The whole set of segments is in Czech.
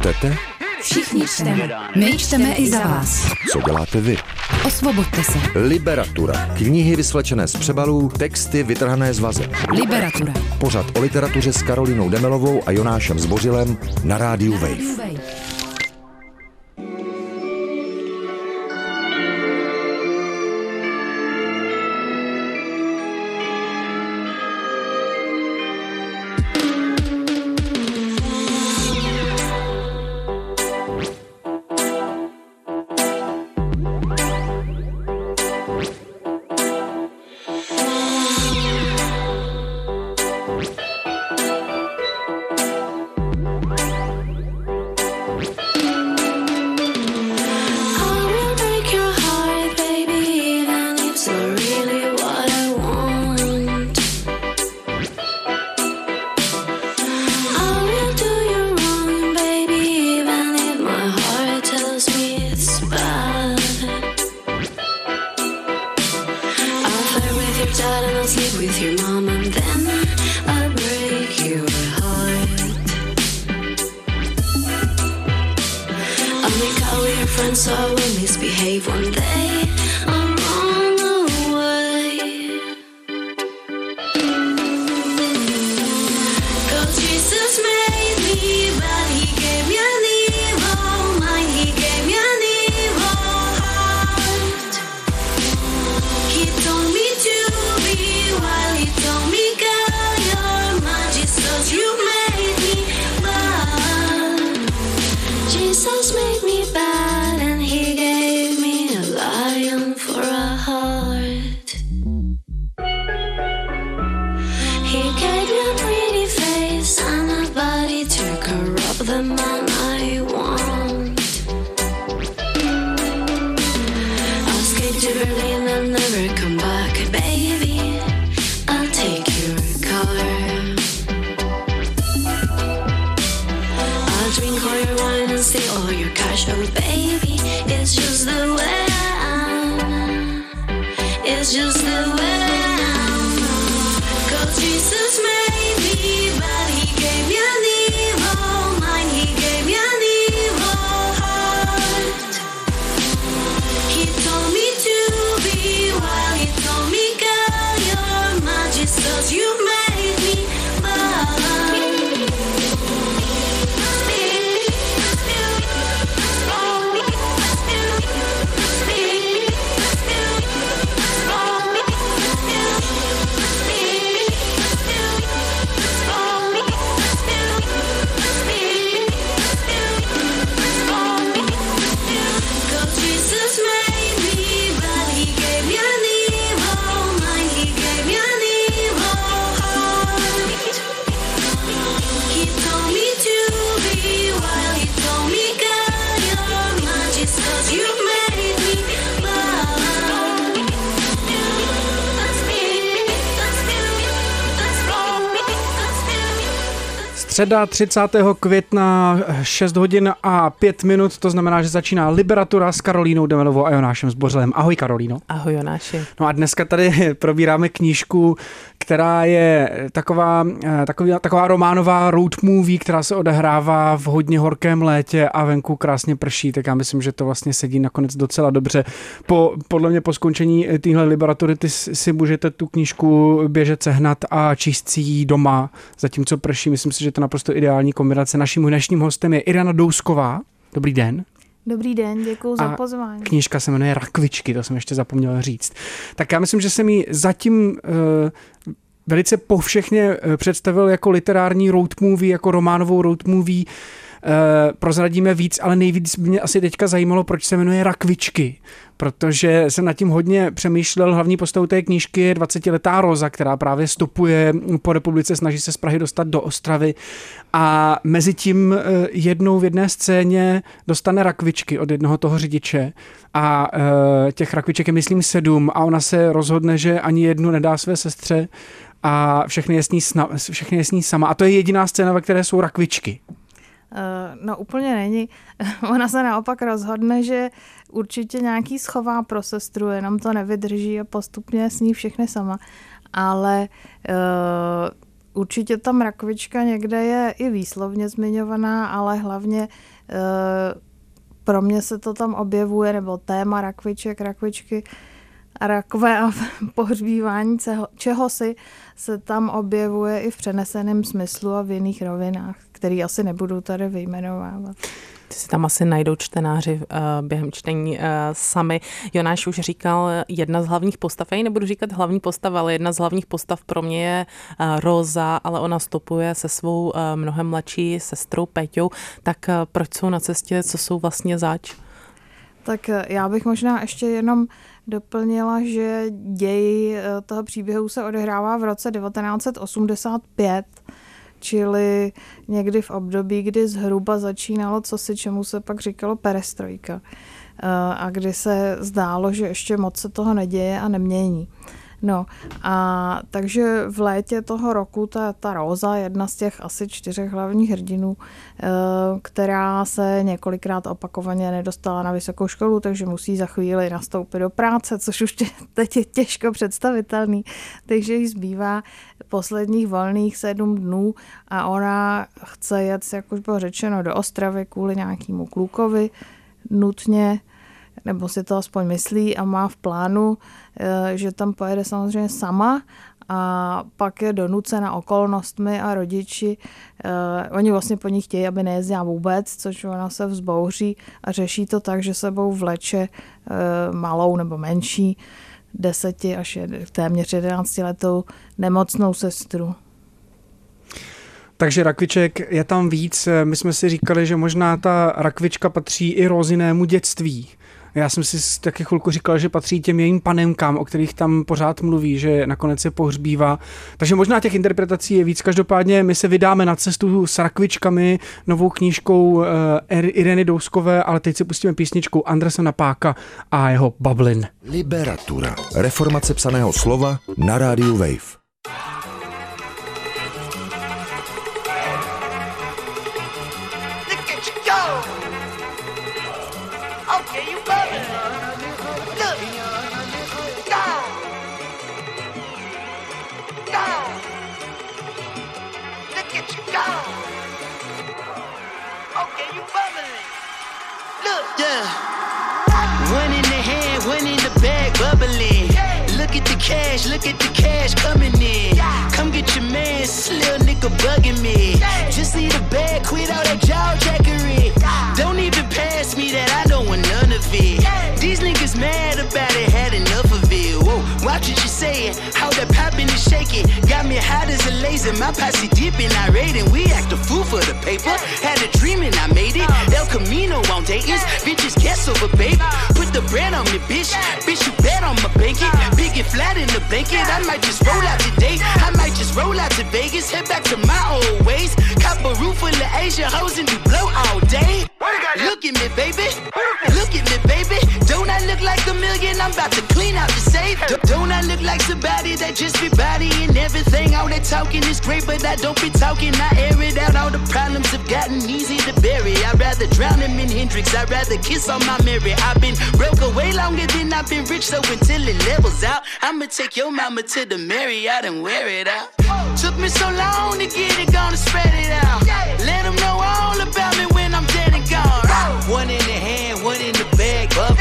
Čtete? Všichni čteme. My čteme i za vás. Co děláte vy? Osvoboďte se. Liberatura. Knihy vysvlečené z přebalů, texty vytrhané z vazeb. Liberatura. Pořad o literatuře s Karolínou Demelovou a Jonášem Zbořilem na rádiu Wave. Středa 30. května 6 hodin a 5 minut, to znamená, že začíná Liberatura s Karolínou Demelovou a Jonášem Zbořilem. Ahoj Karolíno. Ahoj Jonáši. No a dneska tady probíráme knížku, která je taková románová road movie, která se odehrává v hodně horkém létě a venku krásně prší, tak já myslím, že to vlastně sedí nakonec docela dobře. Podle mě po skončení téhle Liberatury ty si můžete tu knížku běžet sehnat a číst si ji doma, zatímco prší. Myslím si, že to je naprosto ideální kombinace. Naším dnešním hostem je Irena Dousková. Dobrý den. Dobrý den, děkuji za pozvání. Knížka se jmenuje Rakvičky, to jsem ještě zapomněl říct. Tak já myslím, že jsem ji zatím velice povšechně představil jako literární road movie, jako románovou road movie. Prozradíme víc, ale nejvíc mě asi teďka zajímalo, proč se jmenuje Rakvičky, protože jsem nad tím hodně přemýšlel. Hlavní postavou té knížky je 20letá Roza, která právě stopuje po republice, snaží se z Prahy dostat do Ostravy a mezi tím jednou v jedné scéně dostane rakvičky od jednoho toho řidiče a těch rakviček je myslím 7 a ona se rozhodne, že ani jednu nedá své sestře a všechny je s ní sama. A to je jediná scéna, ve které jsou rakvičky. No úplně není. Ona se naopak rozhodne, že určitě nějaký schová pro sestru, jenom to nevydrží a postupně sní všechny sama. Ale určitě tam rakvička někde je i výslovně zmiňovaná, ale hlavně pro mě se to tam objevuje, nebo téma rakvičky a rakve a pohřbívání čehosi se tam objevuje i v přeneseném smyslu a v jiných rovinách, který asi nebudu tady vyjmenovávat. Ty si tam asi najdou čtenáři během čtení sami. Jonáš už říkal, jedna z hlavních postav, já ji nebudu říkat hlavní postava, ale jedna z hlavních postav pro mě je Róza, ale ona stopuje se svou mnohem mladší sestrou Péťou. Tak proč jsou na cestě, co jsou vlastně zač? Tak já bych možná ještě jenom doplnila, že děj toho příběhu se odehrává v roce 1985, čili někdy v období, kdy zhruba začínalo cosi, čemu se pak říkalo perestrojka a kdy se zdálo, že ještě moc se toho neděje a nemění. No a takže v létě toho roku ta Róza, jedna z těch asi 4 hlavních hrdinů, která se několikrát opakovaně nedostala na vysokou školu, takže musí za chvíli nastoupit do práce, což už teď je těžko představitelný. Takže jí zbývá posledních volných 7 dnů a ona chce jet, jak už bylo řečeno, do Ostravy kvůli nějakému klukovi nutně, nebo si to aspoň myslí a má v plánu, že tam pojede samozřejmě sama a pak je donucena okolnostmi a rodiči. Oni vlastně po ní chtějí, aby nejezdila vůbec, což ona se vzbouří a řeší to tak, že sebou vleče malou nebo menší 10 až téměř 11 letou nemocnou sestru. Takže rakviček je tam víc. My jsme si říkali, že možná ta rakvička patří i Rózinému dětství. Já jsem si taky chvilku říkal, že patří těm jejím panenkám, o kterých tam pořád mluví, že nakonec je pohřbívá. Takže možná těch interpretací je víc. Každopádně my se vydáme na cestu s rakvičkami, novou knížkou Ireny Douskové, ale teď si pustíme písničku Andresena Páka a jeho Bublin. Liberatura. Reformace psaného slova na rádiu Wave. Look at the cash coming in. Come get your man, this little nigga bugging me. Just leave the bag, quit all that jaw jackery. Don't even pass me that, I don't want none of it. These niggas mad about it, had enough of it. Whoa, watch what you saying, how that poppin' and shaking. Got me hot as a laser, my posse dipping, I raiding. We act a fool for the paper, had a dream and I made it. El Camino on Dayton's, bitches guess over, baby. Put the bread on me, bitch, you bet on my blanket. Big and flat in the blanket, I might just roll out today. I might just roll out to Vegas, head back to my old ways. Cop a roof full of Asian hoes and do blow all day. Look at me, baby, look at me, baby. Don't I look like a million? I'm about to clean out the safe. Don't I look like somebody that just be bodying everything? All that talking is great, but I don't be talking. I air it out, all the problems have gotten easy to bury. I'd rather drown him in Hendrix, I'd rather kiss on my Mary. I've been broke way longer than I've been rich, so until it levels out, I'ma take your mama to the Marriott and wear it out. Took me so long to get it, gonna spread it out. Let them know all about me when I'm dead and gone. One in the hand, one in the bag, bubble.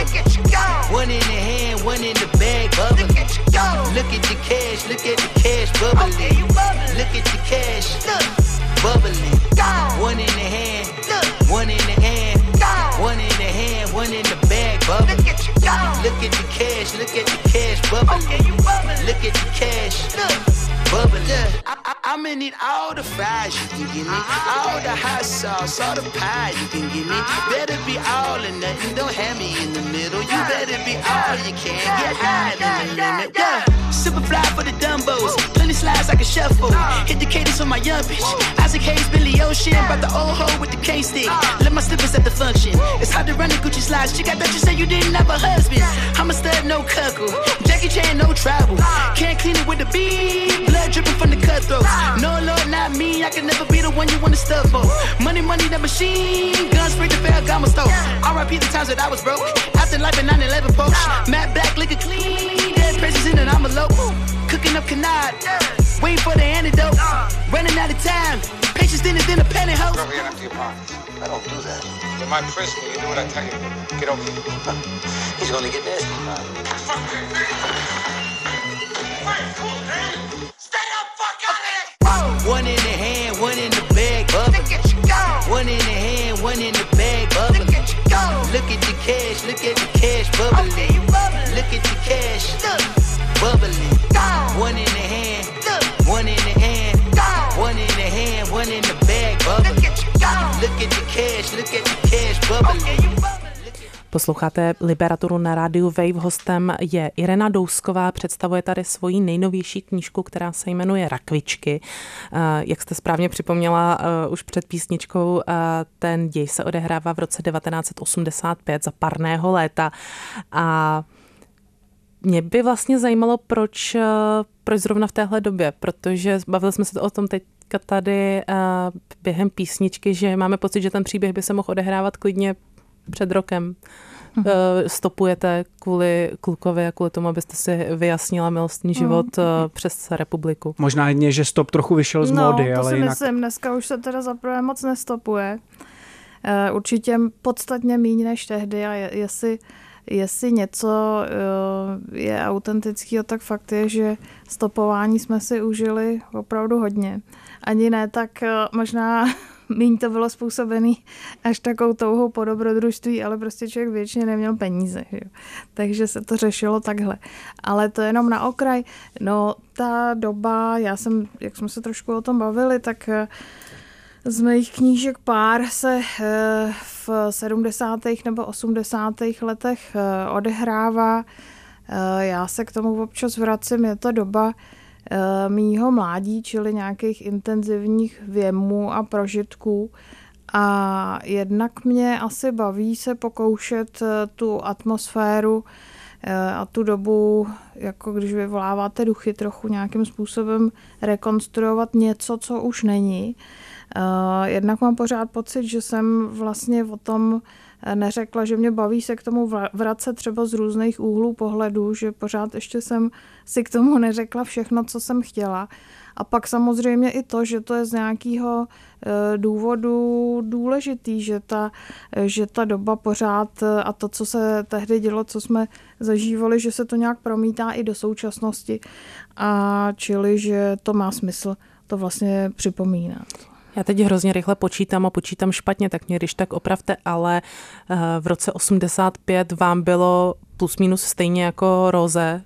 One in the hand, one in the bag, bubble. Look at the cash, look at the cash bubbling. Look at the cash, bubbling. One in the hand, one in the hand, one in the hand, one in the bag, bubble. Look at the cash, look at the cash bubbling. Look at the cash, bubbling. I'ma need all the fries you can give me, all the hot sauce, all the pie you can give me. Better be all or nothing, don't have me in the middle. You better be all you can, get high in the limit. Yeah. Super fly for the Dumbos, plenty slides like a shuffle. Hit the cadence on my young bitch. Isaac Hayes, Billy Ocean, brought the old hoe with the K-stick. Left my slippers at the function. It's hard to run the Gucci slides. Chick, I bet you say you didn't have a husband. I'm a stud, no cuckoo. Jackie Chan, no travel. Can't clean it with the beat. Blood dripping from the cutthroats. No, Lord, not me. I can never be the one you wanna stuff for. Money, money, the machine. Guns, spray the bell, got my stove. R.I.P. the times that I was broke. After life in 9/11 post. Matte black, liquor clean. Dead presents in and I'm a low. Cooking up canard. waiting for the antidote. Running out of time, patience thinner than a pantyhose. Over here and empty your pockets. I don't do that. You might frisk me, you do what I tell you. Get over here. He's gonna get nasty. Stay the fuck out of here! One in the hand, one in the bag, bubbling. One in the hand, one in the bag, bubbling. Look at the cash, look at the cash, bubbling. Look at the cash, bubbling. One in the hand, one in the hand, one in the hand, one in the bag, bubbling. Look at the cash, look at the cash, bubbling. Posloucháte Liberaturu na rádiu Wave. Hostem je Irena Dousková, představuje tady svoji nejnovější knížku, která se jmenuje Rakvičky. Jak jste správně připomněla už před písničkou, ten děj se odehrává v roce 1985 za parného léta. A mě by vlastně zajímalo, proč zrovna v téhle době, protože bavili jsme se o tom teď tady během písničky, že máme pocit, že ten příběh by se mohl odehrávat klidně před rokem. Stopujete kvůli klukovi a kvůli tomu, abyste si vyjasnila milostný život přes republiku. Možná jedně, že stop trochu vyšel z módy, ale jinak... myslím, dneska už se teda zaprvé moc nestopuje. Určitě podstatně míň než tehdy a jestli něco je autentického, tak fakt je, že stopování jsme si užili opravdu hodně. Ani ne, tak možná míň to bylo způsobený až takovou touhou po dobrodružství, ale prostě člověk většině neměl peníze. Jo. Takže se to řešilo takhle. Ale to jenom na okraj. No, ta doba, jak jsme se trošku o tom bavili, tak z mých knížek pár se v 70. nebo 80. letech odehrává. Já se k tomu občas vracím, je to doba mýho mládí, čili nějakých intenzivních věmů a prožitků. A jednak mě asi baví se pokoušet tu atmosféru a tu dobu, jako když vyvoláváte duchy, trochu nějakým způsobem rekonstruovat něco, co už není. Jednak mám pořád pocit, že jsem vlastně o tom neřekla, že mě baví se k tomu vracet třeba z různých úhlů pohledu, že pořád ještě jsem si k tomu neřekla všechno, co jsem chtěla. A pak samozřejmě i to, že to je z nějakého důvodu důležitý, že ta doba pořád a to, co se tehdy dělo, co jsme zažívali, že se to nějak promítá i do současnosti. A čili, že to má smysl to vlastně připomínat. Já teď hrozně rychle počítám a počítám špatně, tak mě když tak opravte, ale v roce 85 vám bylo plus minus stejně jako Roze.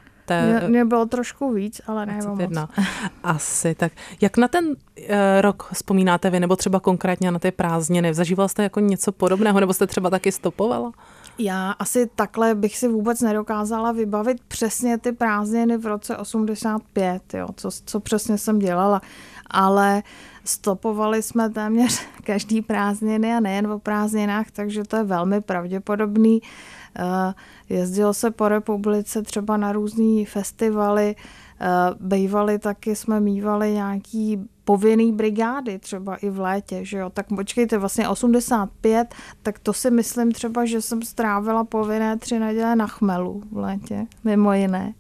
Mě bylo trošku víc, ale ne moc. Asi, tak jak na ten rok vzpomínáte vy, nebo třeba konkrétně na ty prázdniny? Zažívala jste jako něco podobného, nebo jste třeba taky stopovala? Já asi takhle bych si vůbec nedokázala vybavit přesně ty prázdniny v roce 85, jo, co přesně jsem dělala, ale stopovali jsme téměř každý prázdniny a nejen o prázdninách, takže to je velmi pravděpodobný. Jezdilo se po republice třeba na různý festivaly, bývaly taky, jsme mívali nějaký povinný brigády třeba i v létě, že jo, tak počkejte, vlastně 85, tak to si myslím třeba, že jsem strávila povinné 3 neděle na chmelu v létě, mimo jiné.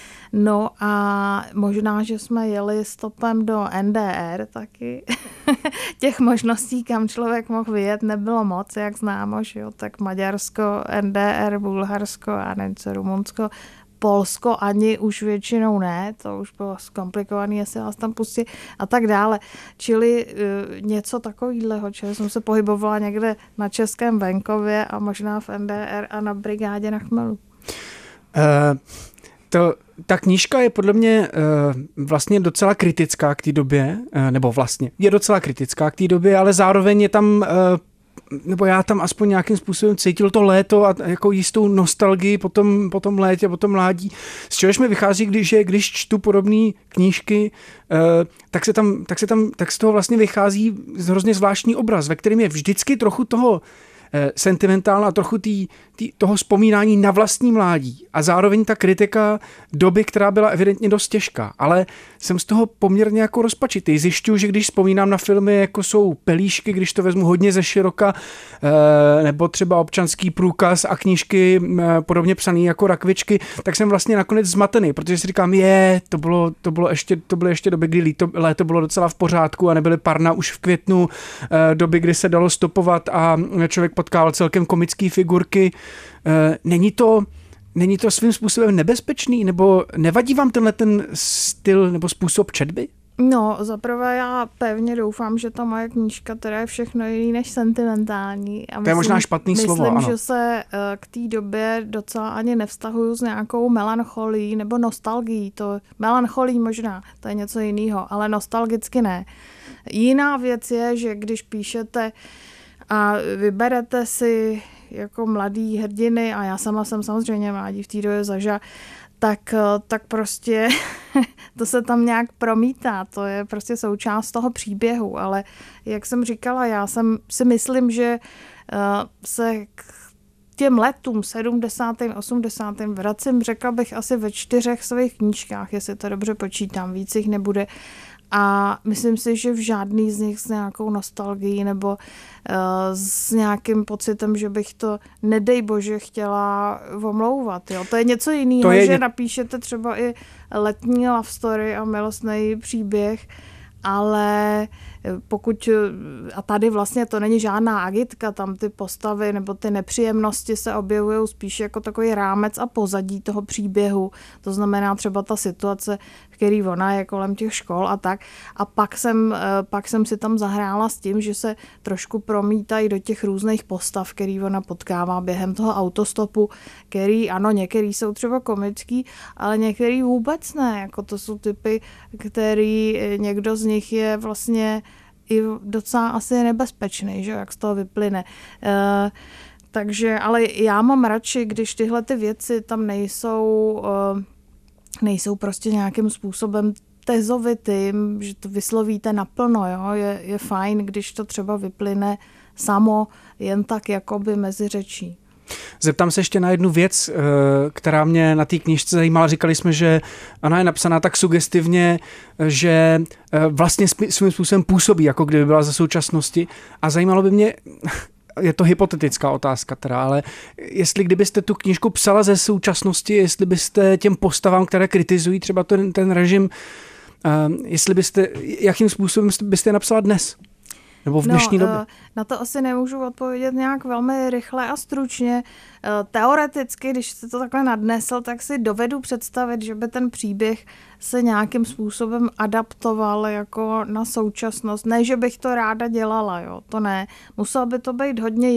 No a možná, že jsme jeli stopem do NDR taky. Těch možností, kam člověk mohl vyjet, nebylo moc, jak známo, že jo? Tak Maďarsko, NDR, Bulharsko a něco Rumunsko, Polsko ani už většinou ne, to už bylo zkomplikované, jestli vás tam pustí a tak dále. Čili něco takového, čili jsem se pohybovala někde na českém venkově a možná v NDR a na brigádě na chmelu. Ta knížka je podle mě vlastně docela kritická k té době, nebo vlastně je docela kritická k té době, ale zároveň je tam, nebo já tam aspoň nějakým způsobem cítil to léto a jako jistou nostalgii po tom létě, po tom mládí. Z čehož mi vychází, když čtu podobné knížky, tak z toho vlastně vychází hrozně zvláštní obraz, ve kterém je vždycky trochu toho sentimentálna a trochu toho vzpomínání na vlastní mládí a zároveň ta kritika doby, která byla evidentně dost těžká. Ale jsem z toho poměrně jako rozpačitý. Zjišťuju, že když vzpomínám na filmy, jako jsou Pelíšky, když to vezmu hodně ze široka, nebo třeba Občanský průkaz a knížky podobně psaný jako Rakvičky, tak jsem vlastně nakonec zmatený, protože si říkám, to byly ještě doby, kdy léto bylo docela v pořádku a nebyly parna už v květnu, doby, kdy se dalo stopovat a člověk potkával celkem komický figurky. Není to svým způsobem nebezpečný, nebo nevadí vám tenhle ten styl nebo způsob četby? No, zaprvé já pevně doufám, že ta moje knížka teda je všechno jiný než sentimentální. A to je možná špatný slovo, ano. Myslím, že se k té době docela ani nevztahuju s nějakou melancholí nebo nostalgií. Melancholí možná, to je něco jiného, ale nostalgicky ne. Jiná věc je, že když píšete a vyberete si jako mladý hrdiny, a já sama jsem samozřejmě mládí v té době zažila, tak prostě to se tam nějak promítá, to je prostě součást toho příběhu, ale jak jsem říkala, já si myslím, že se k těm letům 70. 80. vracím, řekla bych asi ve 4 svých knížkách, jestli to dobře počítám, víc jich nebude. A myslím si, že v žádný z nich s nějakou nostalgií nebo s nějakým pocitem, že bych to, nedej bože, chtěla omlouvat. Jo? To je něco jiného, že napíšete třeba i letní love story a milostný příběh, ale pokud, a tady vlastně to není žádná agitka, tam ty postavy nebo ty nepříjemnosti se objevují spíš jako takový rámec a pozadí toho příběhu. To znamená třeba ta situace, v který ona je kolem těch škol a tak. A pak jsem si tam zahrála s tím, že se trošku promítají do těch různých postav, který ona potkává během toho autostopu, který, ano, některý jsou třeba komický, ale některý vůbec ne. Jako to jsou typy, který někdo z nich je vlastně i docela asi nebezpečný, že, jak z toho vyplyne. Takže, ale já mám radši, když tyhle ty věci tam nejsou prostě nějakým způsobem tezovitým, že to vyslovíte naplno, jo? Je fajn, když to třeba vyplyne samo jen tak jakoby mezi řečí. Zeptám se ještě na jednu věc, která mě na té knížce zajímala. Říkali jsme, že ona je napsaná tak sugestivně, že vlastně svým způsobem působí, jako kdyby byla ze současnosti. A zajímalo by mě, je to hypotetická otázka teda, ale jestli kdybyste tu knížku psala ze současnosti, jestli byste těm postavám, které kritizují třeba ten režim, jakým způsobem byste je napsala dnes? Nebo v dnešní době? Na to asi nemůžu odpovědět nějak velmi rychle a stručně. Teoreticky, když jste to takhle nadnesl, tak si dovedu představit, že by ten příběh se nějakým způsobem adaptoval jako na současnost. Ne, že bych to ráda dělala, jo, to ne. Muselo by to být hodně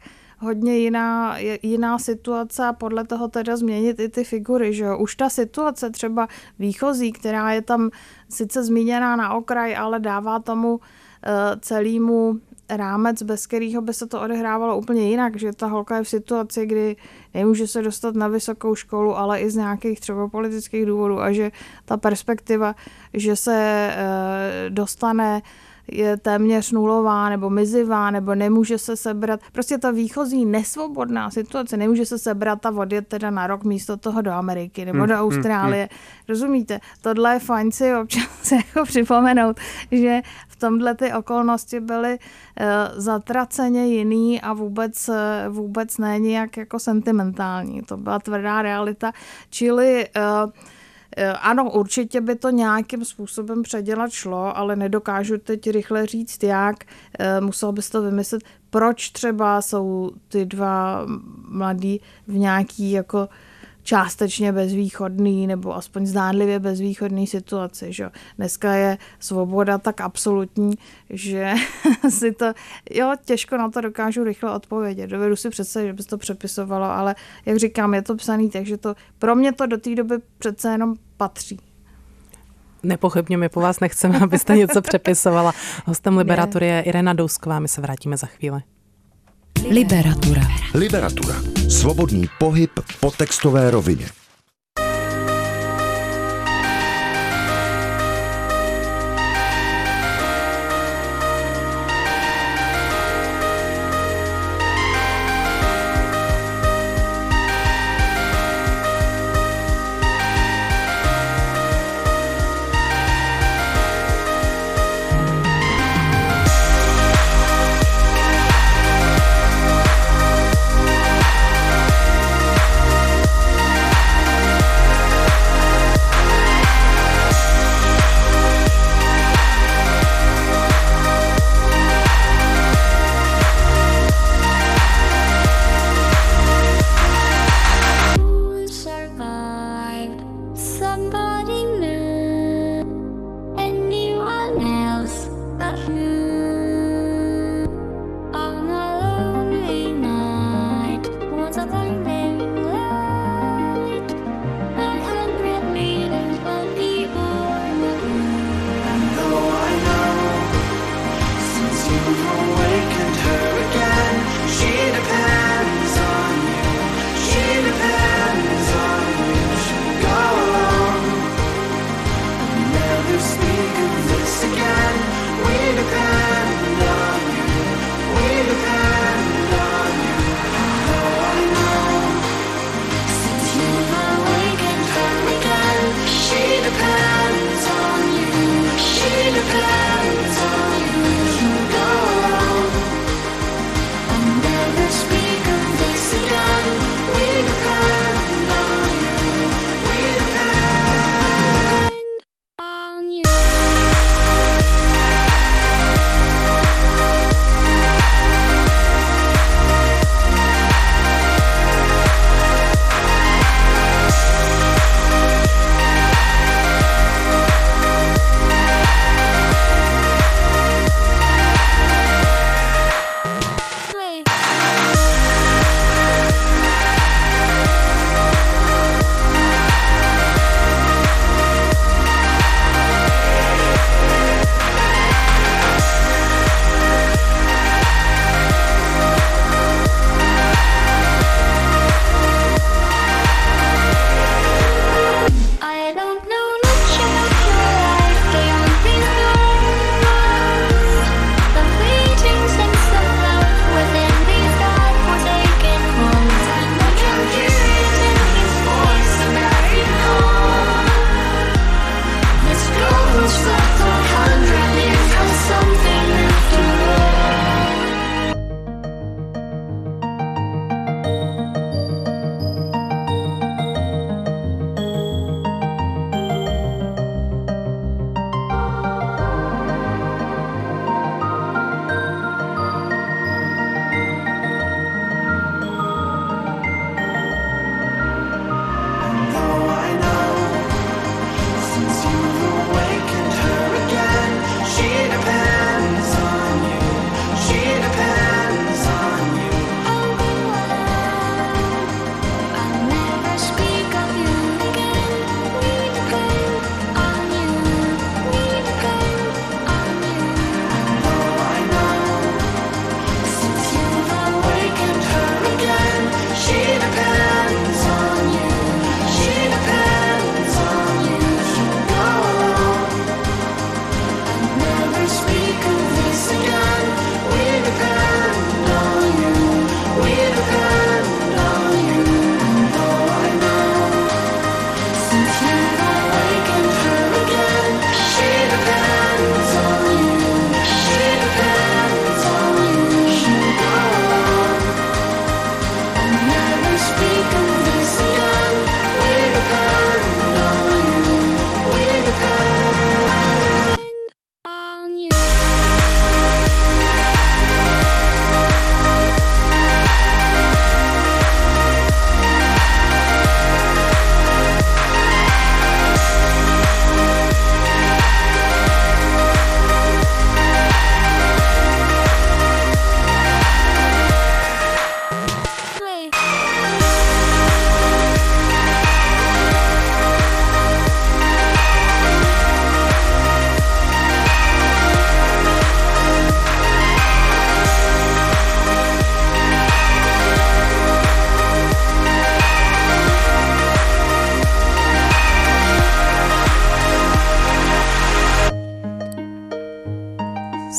jiná situace a podle toho teda změnit i ty figury, že jo. Už ta situace třeba výchozí, která je tam sice zmíněná na okraj, ale dává tomu celému rámec, bez kterého by se to odehrávalo úplně jinak, že ta holka je v situaci, kdy nemůže se dostat na vysokou školu, ale i z nějakých třeba politických důvodů a že ta perspektiva, že se dostane, je téměř nulová nebo mizivá, nebo nemůže se sebrat. Prostě ta výchozí nesvobodná situace, nemůže se sebrat a odjet teda na rok místo toho do Ameriky nebo do Austrálie. Rozumíte? Tohle je fajn si občas jako připomenout, že v tomhle ty okolnosti byly zatraceně jiný a vůbec ne nějak jako sentimentální. To byla tvrdá realita. Čili ano, určitě by to nějakým způsobem předělat šlo, ale nedokážu teď rychle říct, jak. Musel bys to vymyslet, proč třeba jsou ty dva mladí v nějaký jako částečně bezvýchodný nebo aspoň zdánlivě bezvýchodný situaci. Že? Dneska je svoboda tak absolutní, že si to, těžko na to dokážu rychle odpovědět. Dovedu si představit, že bys to přepisovalo, ale jak říkám, je to psaný, takže to pro mě to do té doby přece jenom patří. Nepochybně, my po vás nechceme, abyste něco přepisovala. Hostem Liberatury je Irena Dousková, my se vrátíme za chvíli. Liberatura. Liberatura. Svobodný pohyb po textové rovině.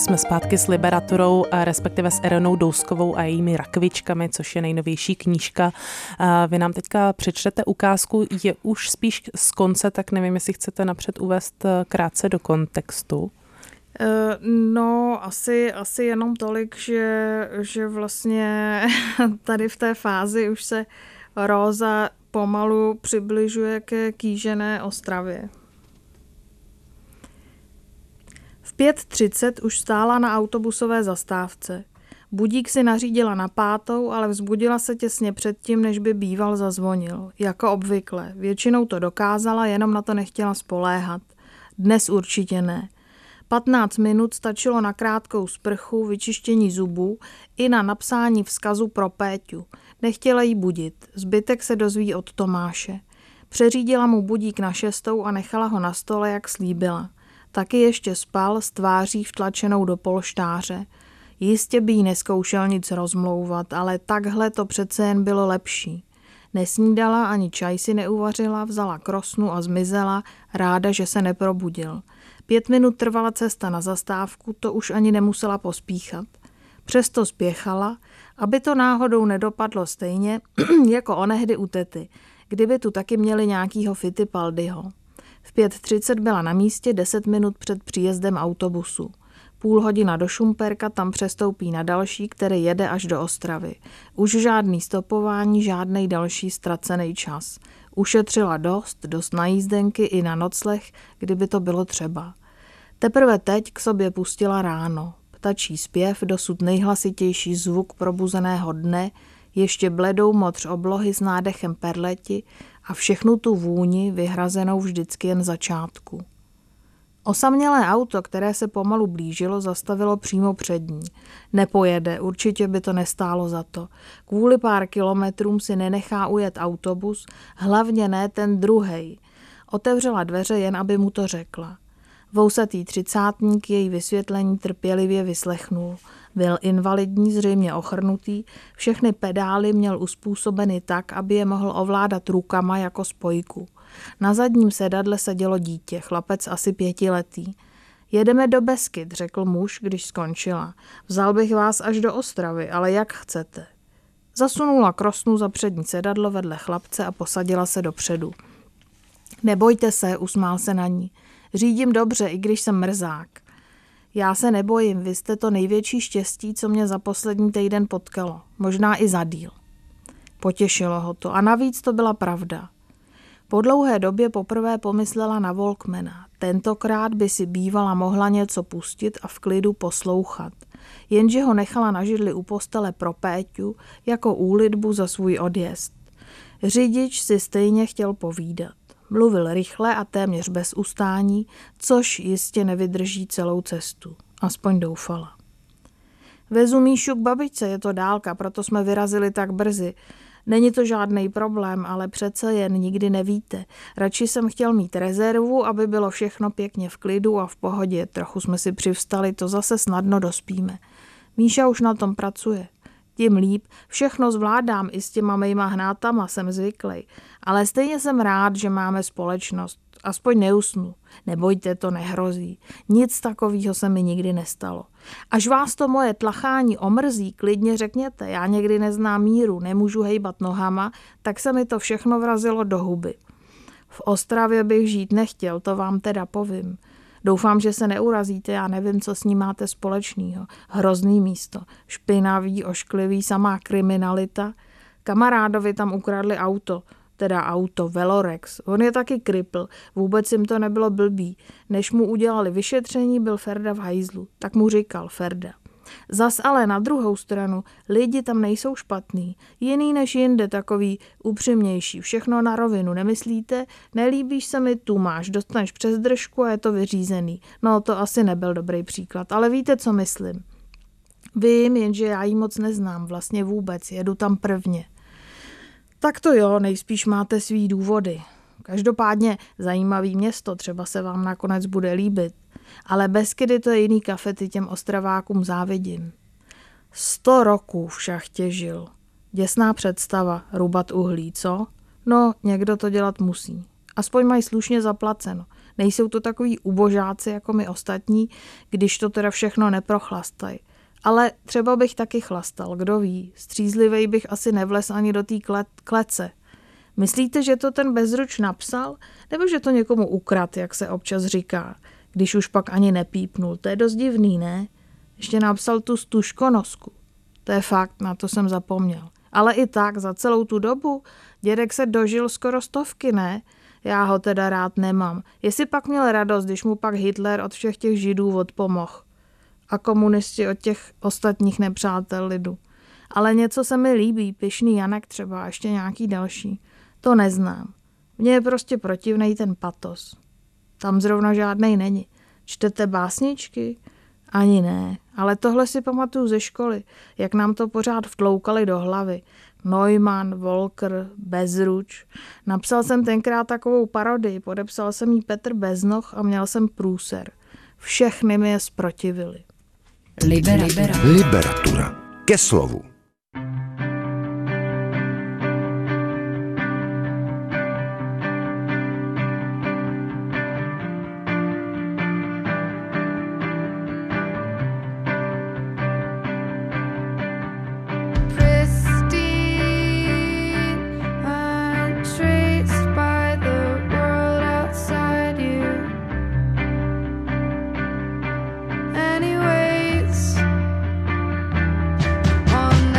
Jsme zpátky s Liberaturou, respektive s Irenou Douskovou a jejími rakvičkami, což je nejnovější knížka. Vy nám teďka přečtete ukázku, je už spíš z konce, tak nevím, jestli chcete napřed uvést krátce do kontextu. No, asi jenom tolik, že vlastně tady v té fázi už se Róza pomalu přibližuje ke kýžené Ostravě. V 5:30 už stála na autobusové zastávce. Budík si nařídila na 5, ale vzbudila se těsně předtím, než by býval zazvonil. Jako obvykle. Většinou to dokázala, jenom na to nechtěla spoléhat. Dnes určitě ne. 15 minut stačilo na krátkou sprchu, vyčištění zubů i na napsání vzkazu pro Péťu. Nechtěla jí budit. Zbytek se dozví od Tomáše. Přeřídila mu budík na 6 a nechala ho na stole, jak slíbila. Taky ještě spal s tváří vtlačenou do polštáře. Jistě by jí nezkoušel nic rozmlouvat, ale takhle to přece jen bylo lepší. Nesnídala ani čaj si neuvařila, vzala krosnu a zmizela, ráda, že se neprobudil. 5 minut trvala cesta na zastávku, to už ani nemusela pospíchat. Přesto spěchala, aby to náhodou nedopadlo stejně, jako onehdy u tety, kdyby tu taky měli nějakýho Fittipaldiho. V 5:30 byla na místě 10 minut před příjezdem autobusu. Půl hodina do Šumperka, tam přestoupí na další, který jede až do Ostravy. Už žádný stopování, žádnej další ztracený čas. Ušetřila dost na jízdenky i na nocleh, kdyby to bylo třeba. Teprve teď k sobě pustila ráno. Ptačí zpěv, dosud nejhlasitější zvuk probuzeného dne, ještě bledou modř oblohy s nádechem perleti a všechnu tu vůni vyhrazenou vždycky jen začátku. Osamělé auto, které se pomalu blížilo, zastavilo přímo před ní. Nepojede, určitě by to nestálo za to. Kvůli pár kilometrům si nenechá ujet autobus, hlavně ne ten druhej. Otevřela dveře, jen aby mu to řekla. Vousatý 30-tník její vysvětlení trpělivě vyslechnul. Byl invalidní, zřejmě ochrnutý, všechny pedály měl uspůsobeny tak, aby je mohl ovládat rukama jako spojku. Na zadním sedadle sedělo dítě, chlapec asi 5letý. Jedeme do Beskyd, řekl muž, když skončila. Vzal bych vás až do Ostravy, ale jak chcete. Zasunula krosnu za přední sedadlo vedle chlapce a posadila se dopředu. Nebojte se, usmál se na ní. Řídím dobře, i když jsem mrzák. Já se nebojím, vy jste to největší štěstí, co mě za poslední týden potkalo. Možná i za díl. Potěšilo ho to a navíc to byla pravda. Po dlouhé době poprvé pomyslela na Walkmana. Tentokrát by si bývala mohla něco pustit a v klidu poslouchat. Jenže ho nechala na židli u postele pro Péťu jako úlitbu za svůj odjezd. Řidič si stejně chtěl povídat. Mluvil rychle a téměř bez ustání, což jistě nevydrží celou cestu. Aspoň doufala. Vezu Míšu k babičce, je to dálka, proto jsme vyrazili tak brzy. Není to žádný problém, ale přece jen nikdy nevíte. Radši jsem chtěl mít rezervu, aby bylo všechno pěkně v klidu a v pohodě. Trochu jsme si přivstali, to zase snadno dospíme. Míša už na tom pracuje. Tím líp, všechno zvládám i s těma mýma hnátama, jsem zvyklý. Ale stejně jsem rád, že máme společnost. Aspoň neusnu. Nebojte, to nehrozí. Nic takového se mi nikdy nestalo. Až vás to moje tlachání omrzí, klidně řekněte, já někdy neznám míru, nemůžu hejbat nohama, tak se mi to všechno vrazilo do huby. V Ostravě bych žít nechtěl, to vám teda povím. Doufám, že se neurazíte, já nevím, co s ním máte společného. Hrozný místo, špinavý, ošklivý, samá kriminalita. Kamarádovi tam ukradli auto, Velorex. On je taky kripl, vůbec jim to nebylo blbý. Než mu udělali vyšetření, byl Ferda v hajzlu, tak mu říkal Ferda. Zas ale na druhou stranu, lidi tam nejsou špatný, jiný než jinde, takový upřímnější, všechno na rovinu, nemyslíte? Nelíbíš se mi, tu máš, dostaneš přes držku a je to vyřízený. No to asi nebyl dobrý příklad, ale víte, co myslím. Vím, jenže já ji moc neznám, vlastně vůbec, jedu tam prvně. Tak to jo, nejspíš máte svý důvody. Každopádně zajímavý město, třeba se vám nakonec bude líbit. Ale Beskydy to je jiný kafety, těm Ostravákům závidím. 100 roků v šachtě žil. Děsná představa, rubat uhlí, co? No, někdo to dělat musí. Aspoň mají slušně zaplaceno. Nejsou to takový ubožáci jako my ostatní, když to teda všechno neprochlastají. Ale třeba bych taky chlastal, kdo ví. Střízlivej bych asi nevlez ani do té klece. Myslíte, že to ten Bezruč napsal? Nebo že to někomu ukrad, jak se občas říká? Když už pak ani nepípnul. To je dost divný, ne? Ještě napsal tu stužkonosku. To je fakt, na to jsem zapomněl. Ale i tak, za celou tu dobu, dědek se dožil skoro 100, ne? Já ho teda rád nemám. Jestli pak měl radost, když mu pak Hitler od všech těch Židů odpomohl. A komunisti od těch ostatních nepřátel lidu. Ale něco se mi líbí, Pyšný Janek třeba a ještě nějaký další. To neznám. Mně je prostě protivnej ten patos. Tam zrovna žádnej není. Čtete básničky? Ani ne, ale tohle si pamatuju ze školy, jak nám to pořád vtloukali do hlavy. Neumann, Volker, Bezruč. Napsal jsem tenkrát takovou parodii, podepsal jsem jí Petr Beznoch a měl jsem průser. Všechny mi je zprotivili. Liberatura. Ke slovu. On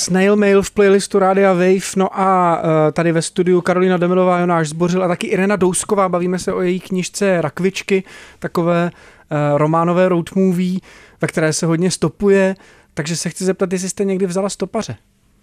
Snail Mail v playlistu Rádia Wave, no a tady ve studiu Karolina Demelová, Jonáš Zbořil a taky Irena Dousková. Bavíme se o její knížce Rakvičky, takové románové road movie, ve které se hodně stopuje, takže se chci zeptat, jestli jste někdy vzala stopaře.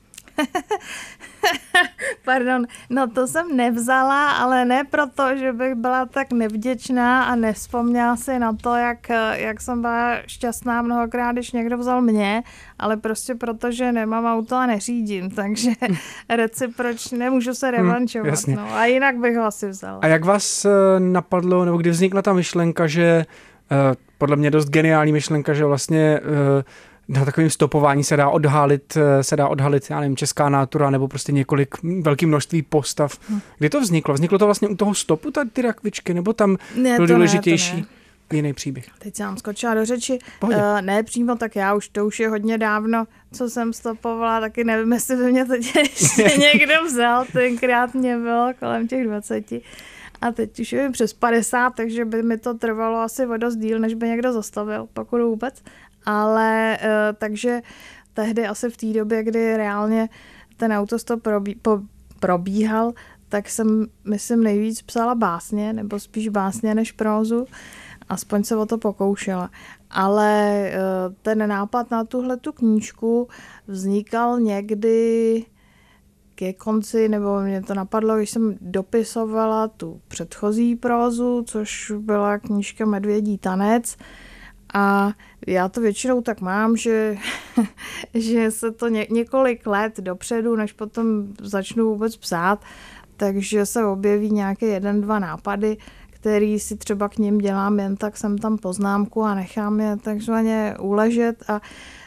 Pardon, no to jsem nevzala, ale ne proto, že bych byla tak nevděčná a nevzpomněla si na to, jak jsem byla šťastná mnohokrát, když někdo vzal mě, ale prostě proto, že nemám auto a neřídím, takže recipročně nemůžu se revančovat. No, a jinak bych ho asi vzala. A jak vás napadlo, nebo kdy vznikla ta myšlenka, že podle mě dost geniální myšlenka, že vlastně na takovém stopování se dá odhalit, já nevím, česká nátura nebo prostě několik velké množství postav. Kdy to vzniklo? Vzniklo to vlastně u toho stopu, ty rakvičky, nebo tam byl důležitější jiný příběh? Teď jsem skočila do řeči. Ne přímo, tak to už je hodně dávno, co jsem stopovala, taky nevím, jestli by mě teď ještě někdo vzal, tenkrát mě bylo kolem těch 20. A teď už je přes 50, takže by mi to trvalo asi o dost díl, než by někdo zastavil, pokud vůbec. Ale takže tehdy asi v té době, kdy reálně ten autostop probíhal, tak jsem, myslím, nejvíc psala básně, nebo spíš básně než prózu. Aspoň se o to pokoušela. Ale ten nápad na tuhletu knížku vznikal někdy ke konci, nebo mě to napadlo, když jsem dopisovala tu předchozí prózu, což byla knížka Medvědí tanec. A já to většinou tak mám, že se to několik let dopředu, než potom začnu vůbec psát, takže se objeví nějaké 1-2 nápady, který si třeba k nim dělám jen tak jsem tam poznámku a nechám je takzvaně uležet a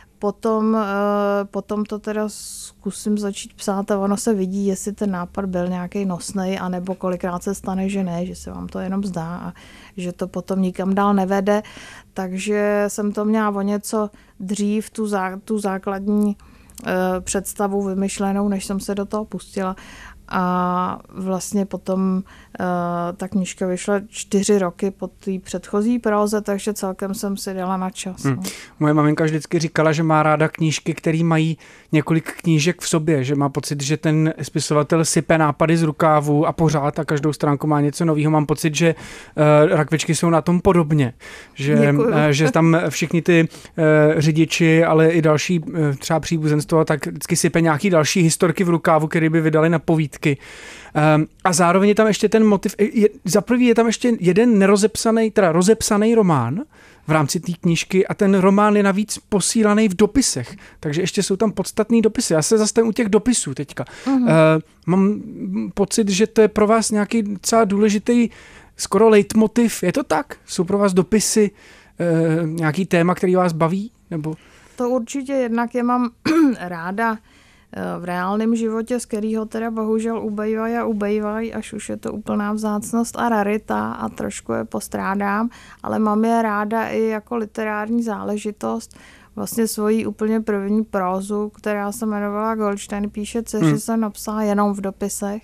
potom to teda zkusím začít psát a ono se vidí, jestli ten nápad byl nějaký nosnej, anebo kolikrát se stane, že ne, že se vám to jenom zdá a že to potom nikam dál nevede. Takže jsem to měla o něco dřív, tu základní představu vymyšlenou, než jsem se do toho pustila. A vlastně potom ta knížka vyšla 4 roky po té předchozí próze, takže celkem jsem si dala na čas. Moje maminka vždycky říkala, že má ráda knížky, které mají několik knížek v sobě, že má pocit, že ten spisovatel sype nápady z rukávu a pořád a každou stránku má něco nového. Mám pocit, že Rakvičky jsou na tom podobně, že tam všichni ty řidiči, ale i další třeba příbuzenstvo, tak vždycky sype nějaký další historky v rukávu, které by vydali na povídky. A zároveň je tam ještě ten motiv, za prvý je tam ještě jeden rozepsaný román v rámci té knížky a ten román je navíc posílaný v dopisech, takže ještě jsou tam podstatný dopisy. Já se zastavím u těch dopisů teďka. Mám pocit, že to je pro vás nějaký docela důležitý skoro leitmotiv. Je to tak? Jsou pro vás dopisy nějaký téma, který vás baví? Nebo? To určitě, jednak je mám ráda v reálném životě, z kterého teda bohužel ubejvají, až už je to úplná vzácnost a rarita a trošku je postrádám, ale mám je ráda i jako literární záležitost. Vlastně svoji úplně první prózu, která se jmenovala Goldstein píše dceři, jsem napsala jenom v dopisech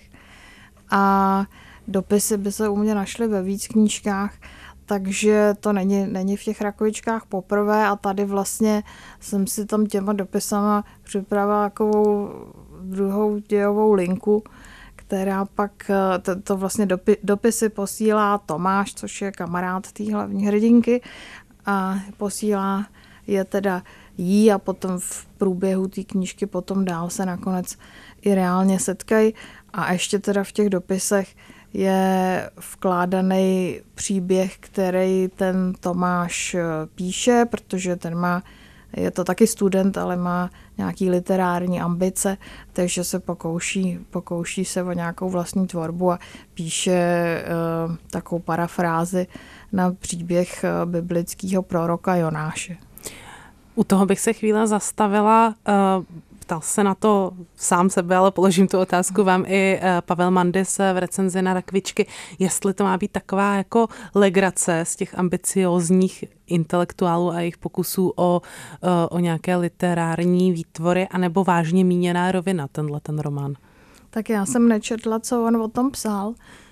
a dopisy by se u mě našly ve víc knížkách, takže to není v těch Rakvičkách poprvé a tady vlastně jsem si tam těma dopisama připravila takovou druhou dějovou linku, která pak to vlastně dopisy posílá Tomáš, což je kamarád té hlavní hrdinky a posílá je teda jí a potom v průběhu té knížky potom dál se nakonec i reálně setkají a ještě teda v těch dopisech je vkládaný příběh, který ten Tomáš píše, protože je to taky student, ale má nějaký literární ambice, takže se pokouší se o nějakou vlastní tvorbu a píše takovou parafrázi na příběh biblického proroka Jonáše. U toho bych se chvíle zastavila. Ptal se na to sám sebe, ale položím tu otázku vám i Pavel Mandis v recenzi na Rakvičky, jestli to má být taková jako legrace z těch ambiciózních intelektuálů a jejich pokusů o nějaké literární výtvory, anebo vážně míněná rovina, ten román. Tak já jsem nečetla, co on o tom psal,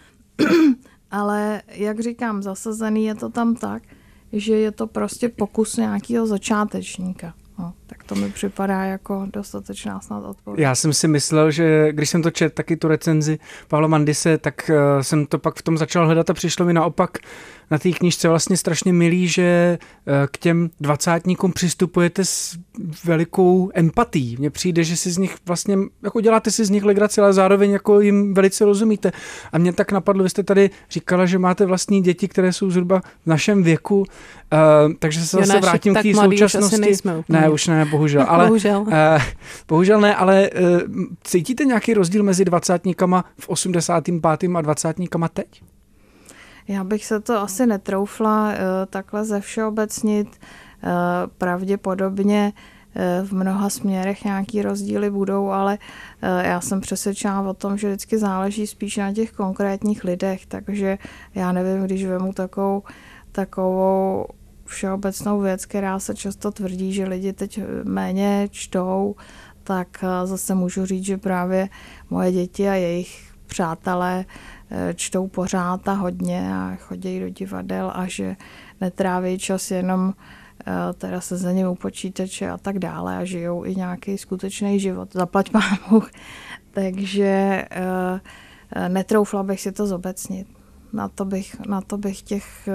ale jak říkám, zasazený je to tam tak, že je to prostě pokus nějakého začátečníka. No. Tak to mi připadá jako dostatečná snad odpověď. Já jsem si myslel, že když jsem to četl taky tu recenzi Pavla Mandise, tak jsem to pak v tom začal hledat a přišlo mi naopak na té knížce vlastně strašně milý, že k těm dvacátníkům přistupujete s velikou empatií. Mně přijde, že si z nich vlastně, jako děláte si z nich legraci, ale zároveň jako jim velice rozumíte. A mě tak napadlo, vy jste tady říkala, že máte vlastní děti, které jsou zhruba v našem věku, takže se zase vrátím k té současnosti. Ne, už ne, bohužel. Ale, bohužel ne, ale cítíte nějaký rozdíl mezi dvacátníkama v 85. a dvacátníkama teď? Já bych se to asi netroufla takhle ze všeobecnit. Pravděpodobně v mnoha směrech nějaký rozdíly budou, ale já jsem přesvědčená o tom, že vždycky záleží spíš na těch konkrétních lidech, takže já nevím, když vemu takovou všeobecnou věc, která se často tvrdí, že lidi teď méně čtou, tak zase můžu říct, že právě moje děti a jejich přátelé čtou pořád a hodně a chodí do divadel a že netráví čas jenom teda se za ním u počítače a tak dále a žijou i nějaký skutečný život, zaplať pámu. Takže netroufla bych si to zobecnit. Na to bych těch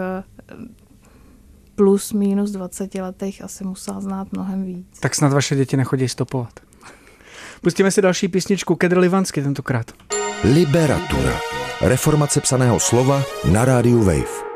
plus minus 20 letech asi musela znát mnohem víc. Tak snad vaše děti nechodí stopovat. Pustíme si další písničku, Kedr Livansky tentokrát. Liberatura. Reformace psaného slova na rádiu Wave.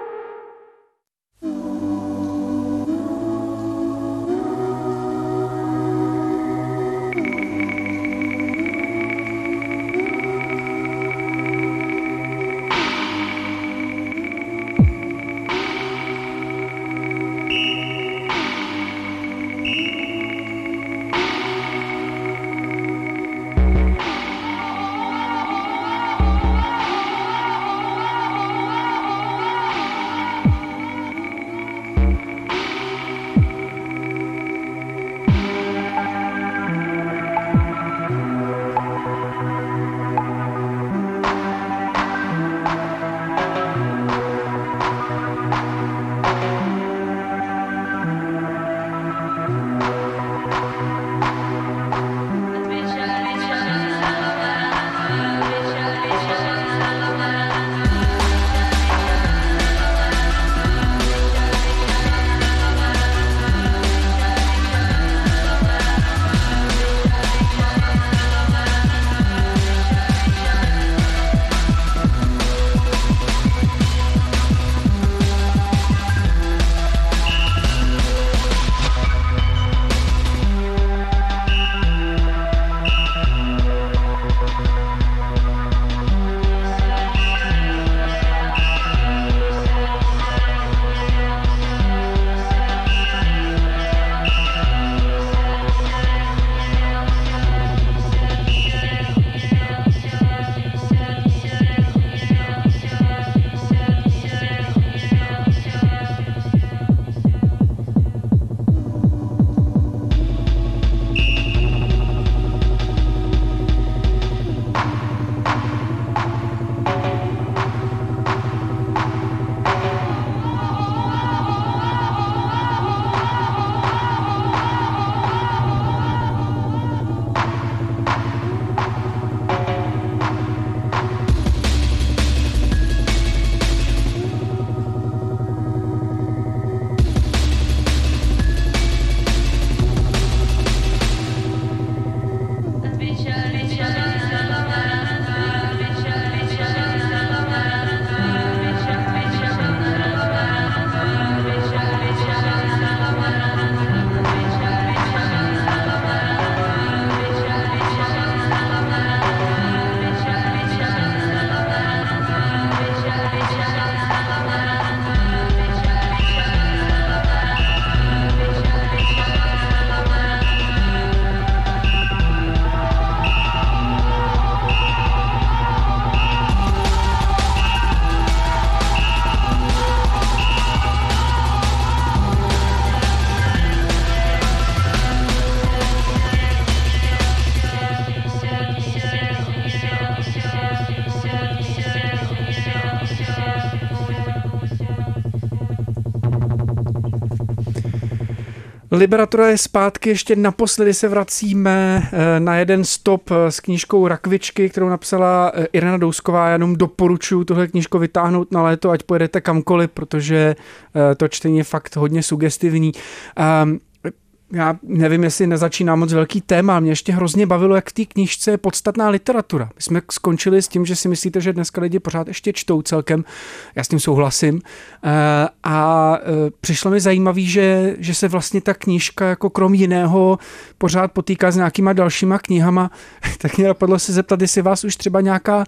Liberatura je zpátky, ještě naposledy se vracíme na jeden stop s knížkou Rakvičky, kterou napsala Irena Dousková. Já jenom doporučuji tuhle knížku vytáhnout na léto, ať pojedete kamkoliv, protože to čtení je fakt hodně sugestivní. Já nevím, jestli nezačíná moc velký téma, mě ještě hrozně bavilo, jak v té knížce je podstatná literatura. My jsme skončili s tím, že si myslíte, že dneska lidi pořád ještě čtou celkem, já s tím souhlasím, a přišlo mi zajímavý, že se vlastně ta knížka jako krom jiného pořád potýká s nějakýma dalšíma knihama, tak mě napadlo se zeptat, jestli vás už třeba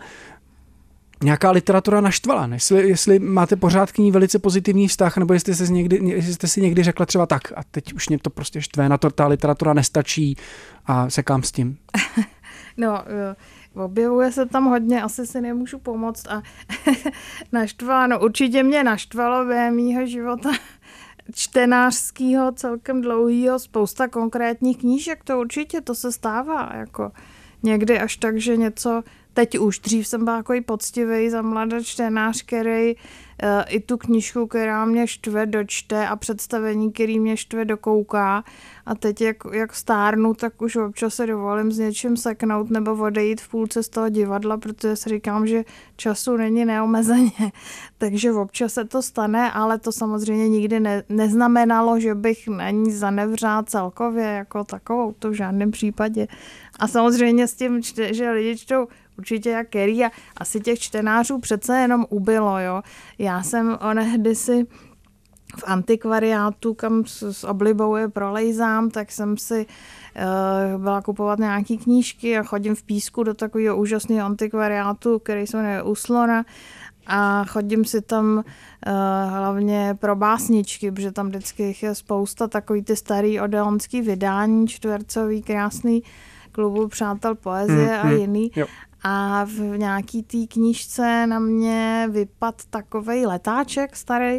nějaká literatura naštvala, jestli máte pořád k ní velice pozitivní vztah, nebo jestli jste si někdy řekla třeba tak a teď už mě to prostě štve, na to ta literatura nestačí a sekám s tím. No, objevuje se tam hodně, asi si nemůžu pomoct a naštváno. Určitě mě naštvalo během mýho života čtenářského, celkem dlouhýho, spousta konkrétních knížek, to určitě, to se stává, jako někdy až tak, že něco, teď už, dřív jsem byla takový poctivý za mladý čtenář, který i tu knížku, která mě štve, dočte a představení, který mě štve, dokouká. A teď, jak stárnu, tak už občas se dovolím s něčím seknout nebo odejít v půlce z toho divadla, protože si říkám, že času není neomezeně. Takže občas se to stane, ale to samozřejmě nikdy neznamenalo, že bych na ní zanevřela celkově jako takovou, to v žádném případě. A samozřejmě s tím, že lidi čtou určitě jak Kerry a asi těch čtenářů přece jenom ubylo, jo. Já jsem onehdy si v antikvariátu, kam s oblibou je prolejzám, tak jsem si byla kupovat nějaký knížky a chodím v Písku do takového úžasného antikvariátu, který se jmenuje Uslona, a chodím si tam hlavně pro básničky, protože tam vždycky je spousta takový ty starý odeonský vydání, čtvercový, krásný, Klubu přátel poezie a jiný. Jo. A v nějaký té knížce na mě vypadl takovej letáček starý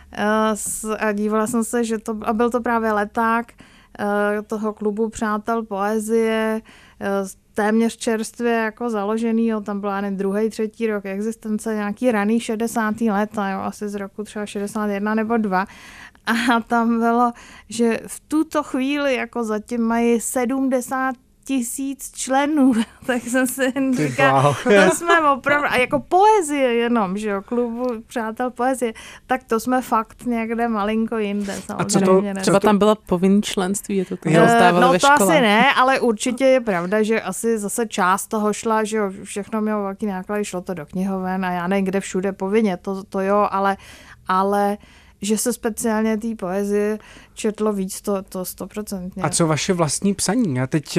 a dívala jsem se, že a byl to právě leták toho Klubu přátel poezie, téměř čerstvě jako založený, tam byla jen 2., 3. rok existence, nějaký raný 60. leta, jo, asi z roku třeba 61 nebo 2. A tam bylo, že v tuto chvíli jako zatím mají 70 000 členů, tak jsem si říkala, to jsme opravdu, a jako poezie jenom, že jo, Klubu přátel poezie, tak to jsme fakt někde malinko jinde. A co to, třeba tam byla povinný členství, je to tam rozdávalo ve škole? No to asi ne, ale určitě je pravda, že asi zase část toho šla, že jo, všechno mělo velký náklady, šlo to do knihoven a já nevím, kde všude povinně, to jo, ale že se speciálně té poezie četlo víc, to 100%. A co vaše vlastní psaní? Já teď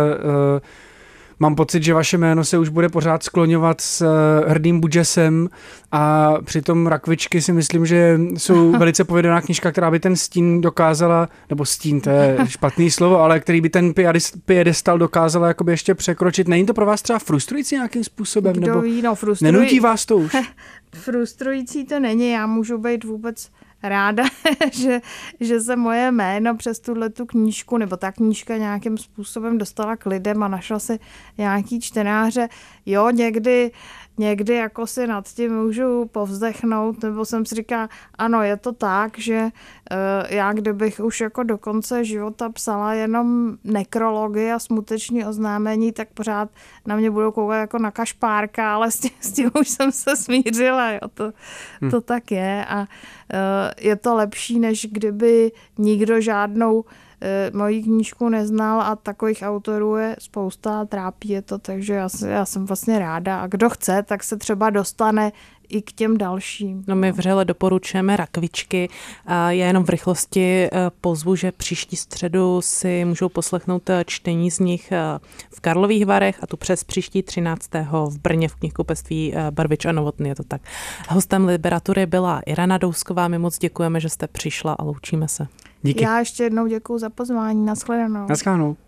mám pocit, že vaše jméno se už bude pořád skloňovat s Hrdým Budžesem a přitom Rakvičky si myslím, že jsou velice povedená knížka, která by ten stín dokázala, nebo stín, to je špatný slovo, ale který by ten piedestal dokázala jakoby ještě překročit. Není to pro vás třeba frustrující nějakým způsobem? Kdo nebo ví, nenutí vás to už? Frustrující to není, já můžu být vůbec ráda, že se moje jméno přes tuhletu knížku, nebo ta knížka nějakým způsobem dostala k lidem a našla si nějaký čtenáře. Jo, někdy jako si nad tím můžu povzdechnout, nebo jsem si říká, ano, je to tak, že já kdybych už jako do konce života psala jenom nekrology a smuteční oznámení, tak pořád na mě budou koukat jako na kašpárka, ale s tím už jsem se smířila, jo, to tak je a je to lepší, než kdyby nikdo žádnou moji knížku neznal a takových autorů je spousta a trápí je to, takže já jsem vlastně ráda a kdo chce, tak se třeba dostane i k těm dalším. No my vřele doporučujeme Rakvičky. Já jenom v rychlosti pozvu, že příští středu si můžou poslechnout čtení z nich v Karlových Varech a tu přes příští 13. v Brně v knihkupectví Barvič a Novotný, je to tak. Hostem Liberatury byla Irena Dousková, my moc děkujeme, že jste přišla a loučíme se. Díky. Já ještě jednou děkuju za pozvání, nashledanou. Naschledanou.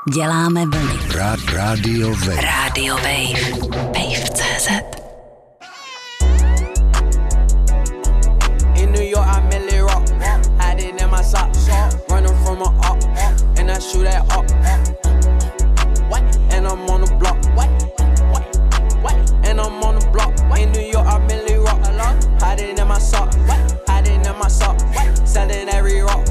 Děláme vlny. Radio Wave. Radio Wave. Wave.cz. In New York, I mainly rock. Hiding in my socks. Running from a up. And I shoot that up. And I'm on the block. And I'm on the block. In New York, I mainly rock. Hiding in my socks. Hiding in my socks. Selling every rock.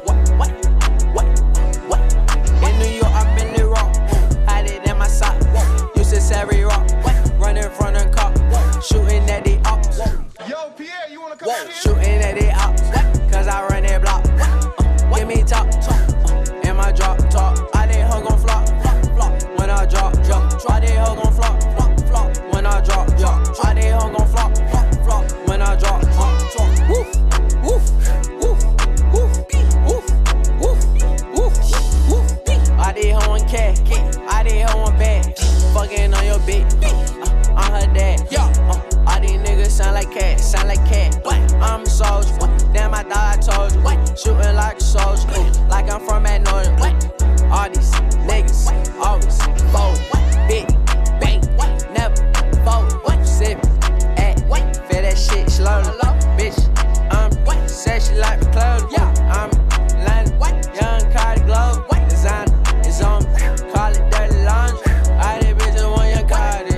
In New York, I mainly rock. Hiding in my socks. Used to every rock. Running from the cop. Shooting at the ops. Yo, Pierre, you wanna come out here? Shooting at the ops. Cause I run that block. Give me top. In my drop top. I did hug on flop. When I drop. I did hug on flop. When I drop. I did hug on flop. When I drop. Woof. Woof. Woof. Woof. Woof. Woof. Woof. Woof. I did her on cat. I did her on bad. Fucking on your bitch. I'm her dad. All these niggas sound like cat. I'm a soldier. Damn, I thought I told you. Shooting like a soldier. Like I'm from Magnolia. All these niggas always fold. Big bang. Never fold. Sip. Act. Feel that shit slowly. Bitch. Said she like my clothes. I'm London. Young Cardi Glow. Designer is on me. Call it dirty laundry. All these bitches want young Cardi.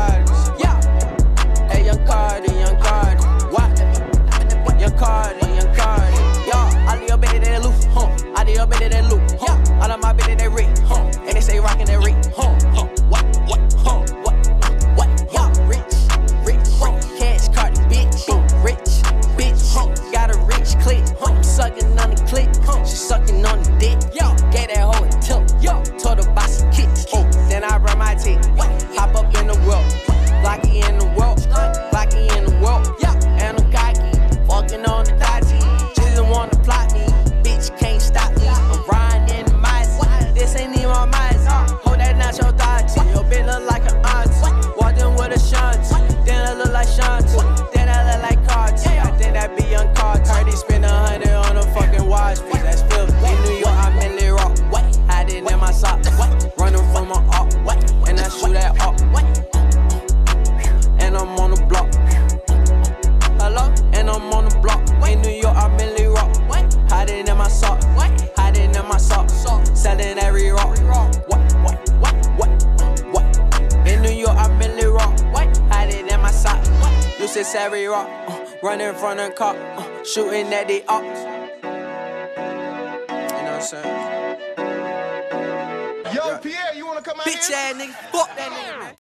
Hey, young Cardi. What? Young Cardi. All of your bitches that loop. All of your bitches that loop. All of my bitches that rich. And they say rockin' that rich. What? Rich. Cash Cardi, bitch. Rich, bitch. Got a rich click. Sucking on the click. She sucking on the dick. Gave that hoe a tip. Told her buy some kicks. Then I run my teeth. Hop up in the world. Glocky in the world. And I'm cocky. Fucking on the dodgy. Just wanna plot me. Bitch can't stop me. I'm riding in the mice. This ain't even my mice. Hold that nacho dodgy. Your bitch look like an auntie. Walked in with a shanty. Then I look like Shanti. Then I look like Carti. I think that be young Carti. Cardi spend 100 on a fucking watch piece. That's filthy. In New York, I mainly rock. Hiding in my socks. Running from a up. And I shoot that up. And I'm on the block. Hello? And I'm on the block. In New York, I mainly rock. Hiding in my socks. Hiding in my socks. Selling every rock. What? In New York, I mainly rock. Hiding in my socks. Used to every rock. Running from the cop. Shooting at the ops. You know what I'm saying? Yo, Pierre, you wanna come out here? Bitch ass nigga. Fuck that nigga, man.